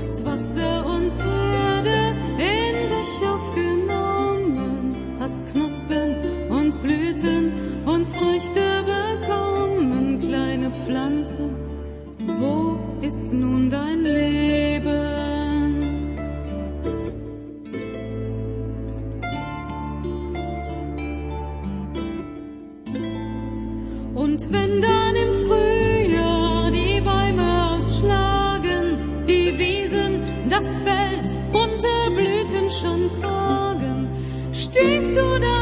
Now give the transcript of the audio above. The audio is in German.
hast Wasser und Erde in dich aufgenommen, hast Knospen und Blüten und Früchte bekommen, kleine Pflanze, wo ist nun dein Leben? Und wenn dann im Frühjahr die Bäume ausschlagen, die Wiesen, das Feld, bunte Blüten schon tragen, stehst du da